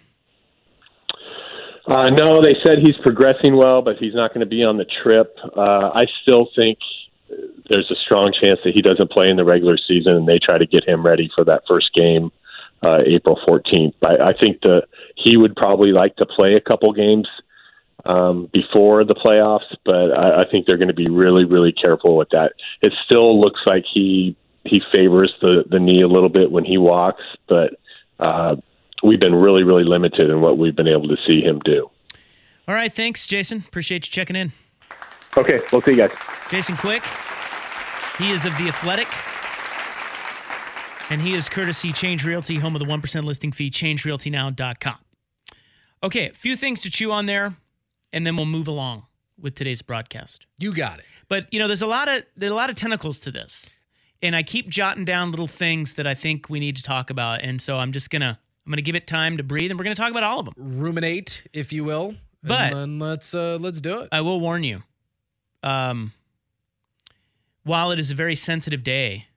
No, they said he's progressing well, but he's not going to be on the trip. I still think there's a strong chance that he doesn't play in the regular season, and they try to get him ready for that first game, April 14th. I think he would probably like to play a couple games before the playoffs, but I think they're going to be really, really careful with that. It still looks like he favors the knee a little bit when he walks, but we've been really, really limited in what we've been able to see him do. All right, thanks, Jason. Appreciate you checking in. Okay, we'll see you guys. Jason Quick, he is of The Athletic, and he is courtesy Change Realty, home of the 1% listing fee, changerealtynow.com. Okay, a few things to chew on there, and then we'll move along with today's broadcast. You got it. But, there's a lot of tentacles to this, and I keep jotting down little things that I think we need to talk about, and so I'm going to give it time to breathe, and we're going to talk about all of them. Ruminate, if you will. But and then let's do it. I will warn you. While it is a very sensitive day,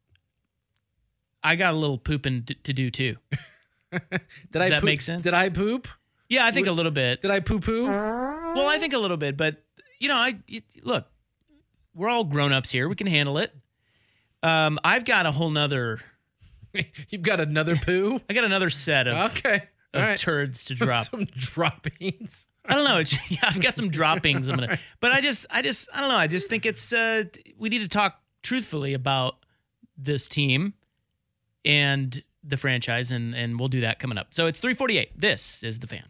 I got a little pooping to do too. Does that make sense? Did I poop? Yeah, I think a little bit. Did I poo-poo? Well, I think a little bit, but look, we're all grown-ups here. We can handle it. I've got a whole nother. You've got another poo? I got another set of turds to drop. Some droppings. I don't know. I've got some droppings. But I don't know. I just think it's we need to talk truthfully about this team and the franchise, and we'll do that coming up. So it's 3:48. This is The Fan.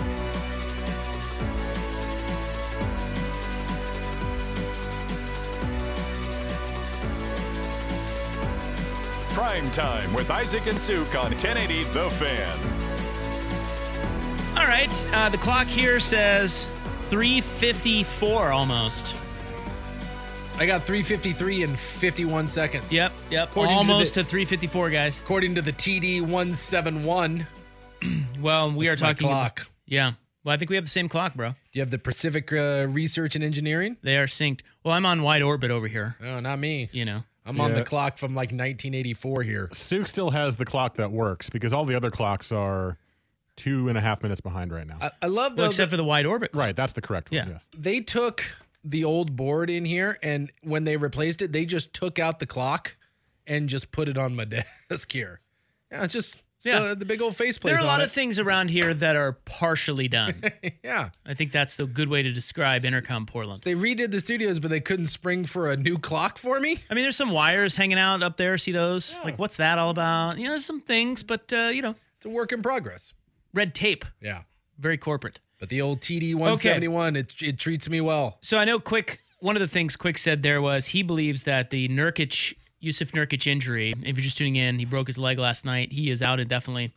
Prime Time with Isaac and Suk on 1080 The Fan. All right. The clock here says 3:54 almost. I got 3:53 in 51 seconds. Yep. Almost to 3:54, guys. According to the TD 171. Well, we are talking clock. Yeah. Well, I think we have the same clock, bro. You have the Pacific Research and Engineering? They are synced. Well, I'm on wide orbit over here. Oh, not me. I'm on the clock from like 1984 here. Suk still has the clock that works because all the other clocks are 2.5 minutes behind right now. I love well, except for the wide orbit. Right, that's the correct one. Yeah. Yes. They took the old board in here, and when they replaced it, they just took out the clock and just put it on my desk here. Yeah, it's just the big old faceplate. There are a lot of things around here that are partially done. Yeah. I think that's the good way to describe Intercom Portland. They redid the studios, but they couldn't spring for a new clock for me. I mean, there's some wires hanging out up there. See those? Yeah. Like, what's that all about? There's some things, but, It's a work in progress. Red tape. Yeah. Very corporate. But the old TD 171, it treats me well. So I know one of the things Quick said there was he believes that the Yusuf Nurkic injury, if you're just tuning in, he broke his leg last night. He is out indefinitely.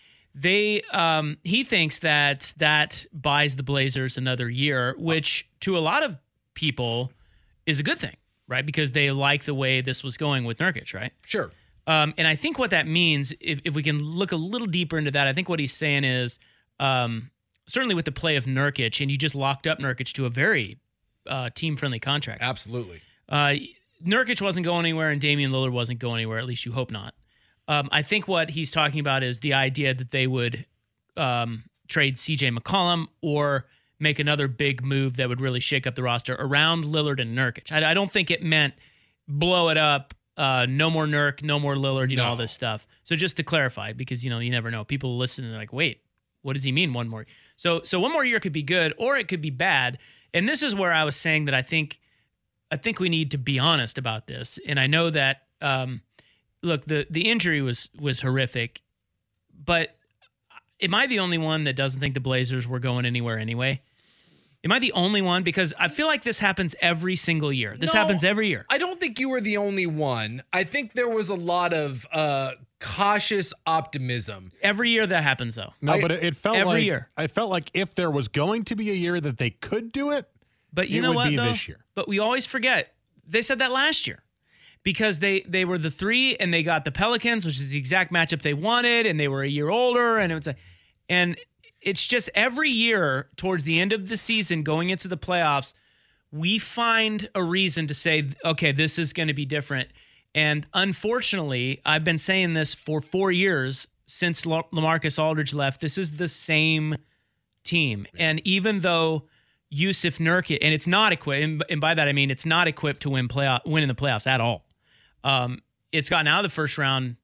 He thinks that buys the Blazers another year, which to a lot of people is a good thing, right? Because they like the way this was going with Nurkic, right? Sure. And I think what that means, if we can look a little deeper into that, I think what he's saying is certainly with the play of Nurkic, and you just locked up Nurkic to a very team-friendly contract. Absolutely. Nurkic wasn't going anywhere, and Damian Lillard wasn't going anywhere. At least you hope not. I think what he's talking about is the idea that they would trade CJ McCollum or make another big move that would really shake up the roster around Lillard and Nurkic. I don't think it meant blow it up, no more Nurk, no more Lillard, all this stuff. So just to clarify, because, you never know. People listen and they're like, wait, what does he mean one more? So one more year could be good or it could be bad. And this is where I was saying that I think we need to be honest about this. And I know that, look, the injury was horrific, but am I the only one that doesn't think the Blazers were going anywhere anyway? Am I the only one? Because I feel like this happens every single year. This happens every year. I don't think you were the only one. I think there was a lot of cautious optimism. Every year that happens, though. No, but it felt every year. I felt like if there was going to be a year that they could do it, but you it know would what, be though? this year. But we always forget. They said that last year. Because they were the 3 and they got the Pelicans, which is the exact matchup they wanted, and they were a year older, and it's just every year towards the end of the season going into the playoffs, we find a reason to say, okay, this is going to be different. And unfortunately, I've been saying this for 4 years since LaMarcus Aldridge left. This is the same team. And even though Yusuf Nurkic, and it's not equipped, and by that I mean it's not equipped to win in the playoffs at all. It's gotten out of the first round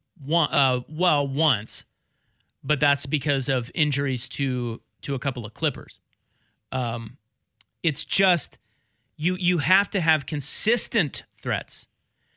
once, but that's because of injuries to a couple of Clippers. It's just you have to have consistent threats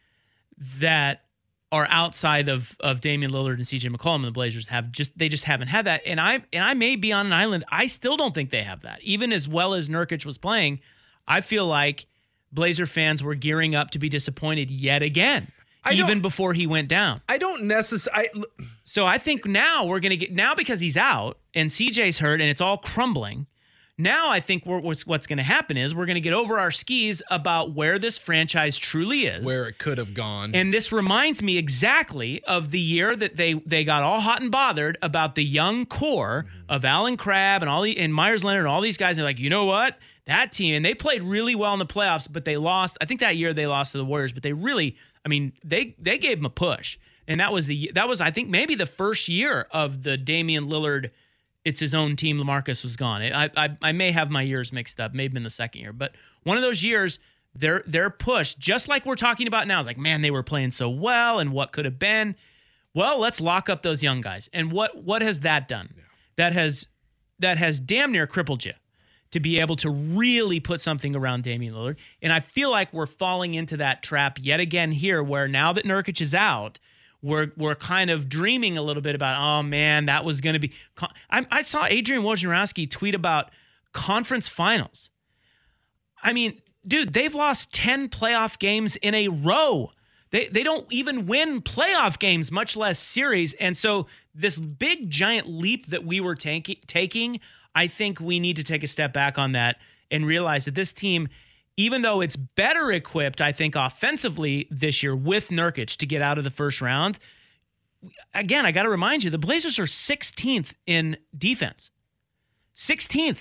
that are outside of Damian Lillard and CJ McCollum, and the Blazers just haven't had that. And I may be on an island. I still don't think they have that. Even as well as Nurkic was playing, I feel like Blazer fans were gearing up to be disappointed yet again, even before he went down. I don't necessarily. So I think now we're going to get, now because he's out and CJ's hurt and it's all crumbling, now I think what's going to happen is we're going to get over our skis about where this franchise truly is. Where it could have gone. And this reminds me exactly of the year that they got all hot and bothered about the young core of Allen Crabbe and Myers Leonard and all these guys. They're like, you know what? That team, and they played really well in the playoffs, but they lost. I think that year they lost to the Warriors, but they really, they gave them a push. And that was I think maybe the first year of the Damian Lillard, it's his own team, LaMarcus was gone. I may have my years mixed up, maybe in the second year, but one of those years, their push, just like we're talking about now, is like, man, they were playing so well, and what could have been. Well, let's lock up those young guys. And what has that done? Yeah. That has damn near crippled you to be able to really put something around Damian Lillard. And I feel like we're falling into that trap yet again here, where now that Nurkic is out, we're kind of dreaming a little bit about, oh man, that was going to be. I saw Adrian Wojnarowski tweet about conference finals. I mean, dude, they've lost 10 playoff games in a row. They don't even win playoff games, much less series. And so this big giant leap that we were taking, I think we need to take a step back on that and realize that this team, even though it's better equipped, I think, offensively this year with Nurkic to get out of the first round, again, I got to remind you, the Blazers are 16th in defense. 16th.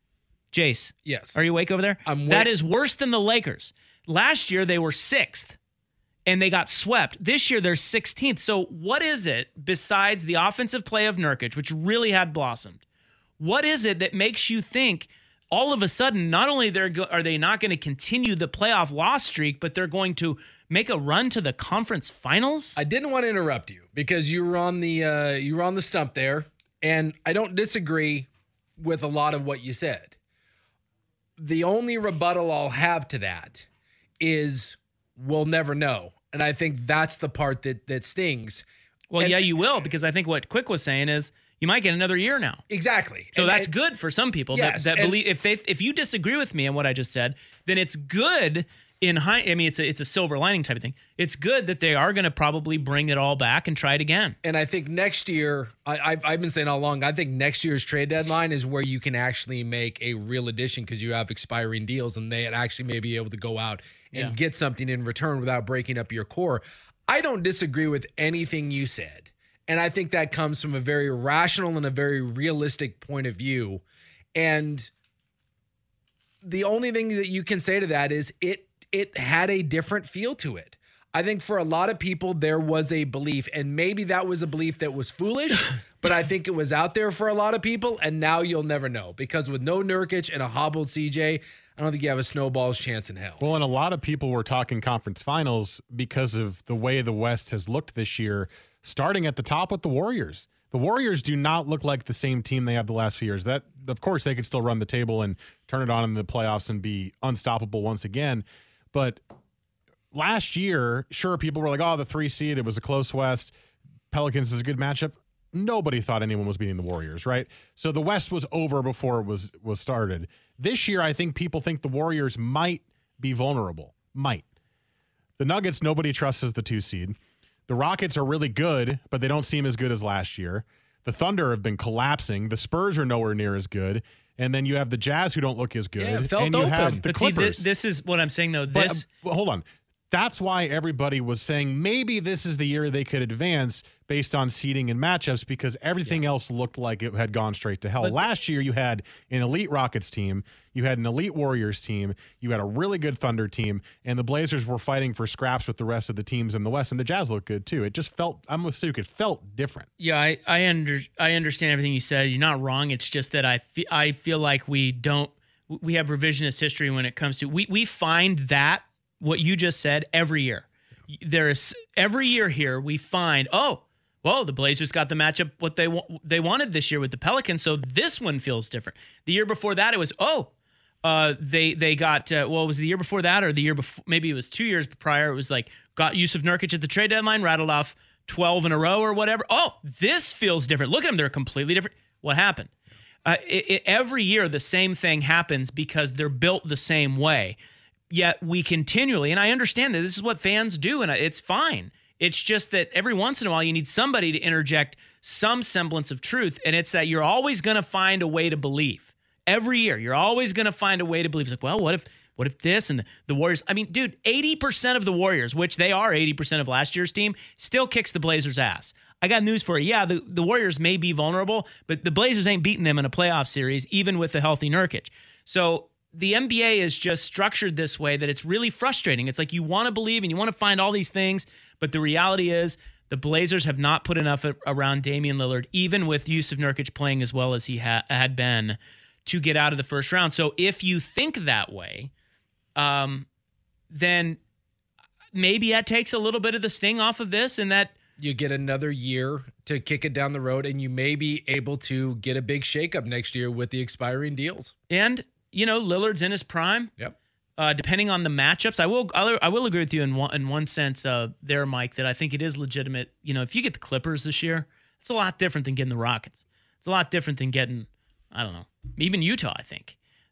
Jace. Yes. Are you awake over there? That is worse than the Lakers. Last year, they were 6th, and they got swept. This year, they're 16th. So what is it, besides the offensive play of Nurkic, which really had blossomed, what is it that makes you think all of a sudden, not only are they not going to continue the playoff loss streak, but they're going to make a run to the conference finals? I didn't want to interrupt you because you were on the stump there, and I don't disagree with a lot of what you said. The only rebuttal I'll have to that is we'll never know, and I think that's the part that stings. Well, yeah, you will, because I think what Quick was saying is you might get another year now. Exactly. So that's good for some people that believe. If you disagree with me on what I just said, then it's good it's a silver lining type of thing. It's good that they are going to probably bring it all back and try it again. And I think next year, I've been saying all along, I think next year's trade deadline is where you can actually make a real addition because you have expiring deals and they actually may be able to go out and get something in return without breaking up your core. I don't disagree with anything you said. And I think that comes from a very rational and a very realistic point of view. And the only thing that you can say to that is it had a different feel to it. I think for a lot of people, there was a belief, and maybe that was a belief that was foolish, but I think it was out there for a lot of people, and now you'll never know. Because with no Nurkic and a hobbled CJ, I don't think you have a snowball's chance in hell. Well, and a lot of people were talking conference finals because of the way the West has looked this year, starting at the top with the Warriors. The Warriors do not look like the same team they have the last few years. That, of course, they could still run the table and turn it on in the playoffs and be unstoppable once again. But last year, sure, people were like, oh, the 3 seed, it was a close West. Pelicans is a good matchup. Nobody thought anyone was beating the Warriors, right? So the West was over before it was started. This year, I think people think the Warriors might be vulnerable. Might. The Nuggets, nobody trusts as the 2 seed. The Rockets are really good, but they don't seem as good as last year. The Thunder have been collapsing. The Spurs are nowhere near as good. And then you have the Jazz who don't look as good. Yeah, it felt and you open. have the But see, Clippers. this is what I'm saying, though. But, hold on. That's why everybody was saying maybe this is the year they could advance based on seeding and matchups, because everything else looked like it had gone straight to hell. But last year, you had an elite Rockets team, you had an elite Warriors team, you had a really good Thunder team, and the Blazers were fighting for scraps with the rest of the teams in the West, and the Jazz looked good too. It just felt, I'm with Suk, it felt different. Yeah, I understand everything you said. You're not wrong. It's just that I feel like we have revisionist history when it comes to we find that what you just said every year. There's every year here we find, oh, well, the Blazers got the matchup what they wanted this year with the Pelicans, so this one feels different. The year before that, it was they got well, was it the year before that or the year before? Maybe it was 2 years prior. It was like got Yusuf Nurkic at the trade deadline, rattled off 12 in a row or whatever. Oh, this feels different. Look at them; they're completely different. What happened? Every year the same thing happens because they're built the same way. Yet we continually, and I understand that this is what fans do, and it's fine. It's just that every once in a while you need somebody to interject some semblance of truth, and it's that you're always going to find a way to believe. Every year, you're always going to find a way to believe. It's like, well, what if this and the Warriors? I mean, dude, 80% of the Warriors, which they are 80% of last year's team, still kicks the Blazers' ass. I got news for you. Yeah, the Warriors may be vulnerable, but the Blazers ain't beating them in a playoff series, even with a healthy Nurkic. So the NBA is just structured this way that it's really frustrating. It's like you want to believe and you want to find all these things, but the reality is the Blazers have not put enough around Damian Lillard, even with Yusuf Nurkic playing as well as he had been, to get out of the first round. So if you think that way, then maybe that takes a little bit of the sting off of this, and that you get another year to kick it down the road, and you may be able to get a big shakeup next year with the expiring deals. And Lillard's in his prime. Yep. Depending on the matchups, I will agree with you in one sense there, Mike, that I think it is legitimate. If you get the Clippers this year, it's a lot different than getting the Rockets. It's a lot different than getting, I don't know, even Utah, I think.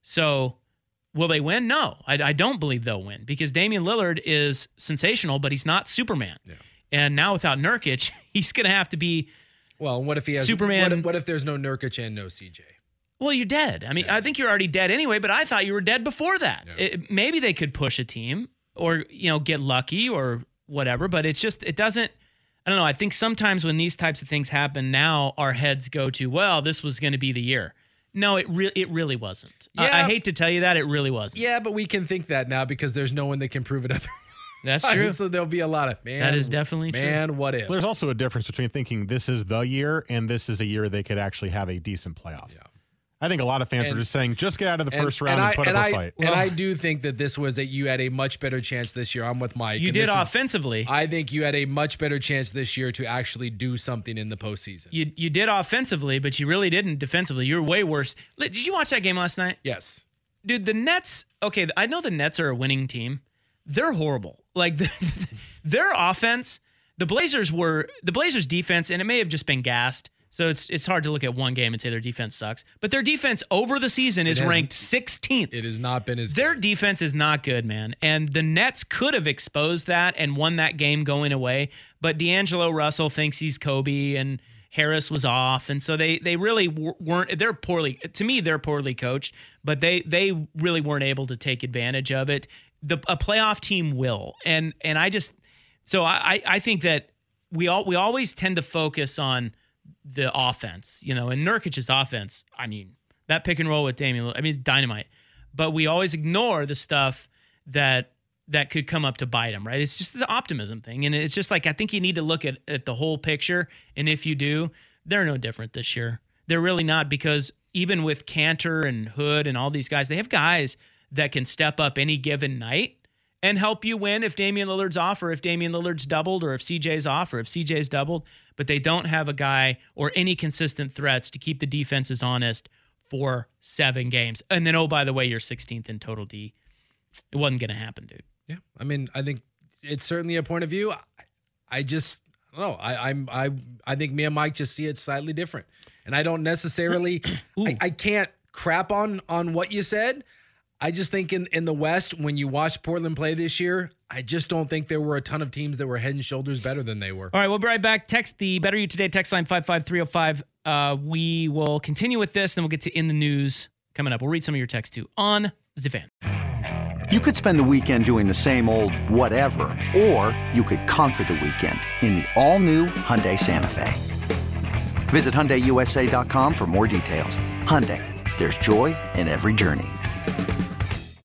So will they win? No, I don't believe they'll win because Damian Lillard is sensational, but he's not Superman. Yeah. And now without Nurkic, he's going to have to be Well, what if he has Superman? What if there's no Nurkic and no CJ? Well, you're dead. I mean, I think you're already dead anyway, but I thought you were dead before that. Yeah. Maybe they could push a team or, get lucky or whatever, but it doesn't, I don't know. I think sometimes when these types of things happen now, our heads go to, well, this was going to be the year. No, it really wasn't. Yeah. I hate to tell you that, it really wasn't. Yeah, but we can think that now because there's no one that can prove it otherwise. That's true. So there'll be a lot of, man. That is definitely true. Man, what if? There's also a difference between thinking this is the year and this is a year they could actually have a decent playoffs. Yeah. I think a lot of fans were just saying, just get out of the first round and put up a fight. And I do think that this was that you had a much better chance this year. I'm with Mike. You did offensively. I think you had a much better chance this year to actually do something in the postseason. You did offensively, but you really didn't defensively. You were way worse. Did you watch that game last night? Yes. Dude, the Nets, okay, I know the Nets are a winning team. They're horrible. Like, their offense, the Blazers defense, and it may have just been gassed, so it's hard to look at one game and say their defense sucks. But their defense over the season is ranked 16th. It has not been as Their good. defense is not good, man. And the Nets could have exposed that and won that game going away. But D'Angelo Russell thinks he's Kobe, and Harris was off. And so they really weren't – they're poorly – to me, they're poorly coached. But they really weren't able to take advantage of it. A playoff team will. And I just – so I think that we always tend to focus on – the offense, and Nurkic's offense, I mean, that pick and roll with Damian, I mean, it's dynamite. But we always ignore the stuff that that could come up to bite them, right? It's just the optimism thing. And it's just like, I think you need to look at the whole picture. And if you do, they're no different this year. They're really not, because even with Cantor and Hood and all these guys, they have guys that can step up any given night and help you win if Damian Lillard's off, or if Damian Lillard's doubled, or if CJ's off, or if CJ's doubled. But they don't have a guy or any consistent threats to keep the defenses honest for 7 games. And then, oh, by the way, you're 16th in total D. It wasn't going to happen, dude. Yeah, I mean, I think it's certainly a point of view. I just, I don't know. I think me and Mike just see it slightly different, and I don't necessarily. I can't crap on what you said. I just think in the West, when you watch Portland play this year, I just don't think there were a ton of teams that were head and shoulders better than they were. All right, we'll be right back. Text the Better You Today text line 55305. We will continue with this, then we'll get to In the News coming up. We'll read some of your texts too on the Fan. You could spend the weekend doing the same old whatever, or you could conquer the weekend in the all-new Hyundai Santa Fe. Visit HyundaiUSA.com for more details. Hyundai, there's joy in every journey.